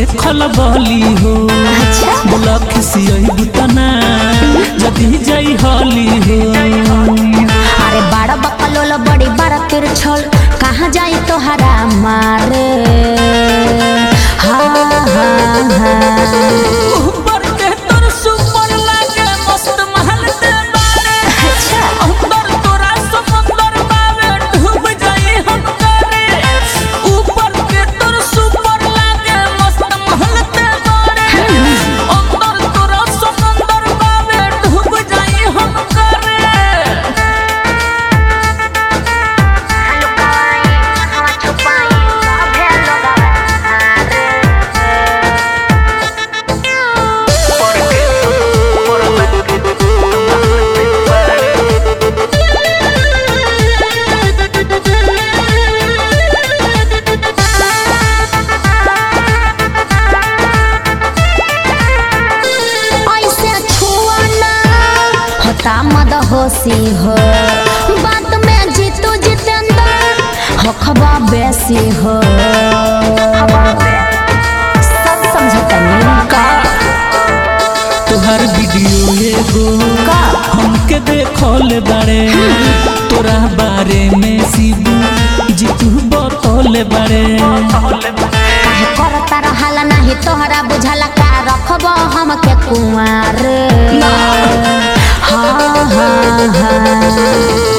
खलबली हो। अच्छा बोला खिसियई बुतना जदी जाई हली हो। अरे बड़ा बकलोल बड़ी बड़ा तिरछल कहाँ जाई तोहरा मारे। हाँ हाँ हाँ ऊपर के तोर सुपर लागे मस्त महल ते बारे। अच्छा अंदर तोरा समंदर बावे डूब जाई हम करे। ऊपर के तोर सुपर लागे मस्त महल ते बारे। अंदर तोरा समंदर बावे डूब जाई हम करे। मद होशी हो बात में जीतू जितेंद्र हो खबा बेसी हो। सब समझतनी का तोहर वीडियो एगो का हमके देखल बारे। तोरा बारे में शिबू जीतू बतौले बारे। काहे करता रहला नहीं तोहरा बुझला का रखब हमके कुंवार। हाँ हाँ हाँ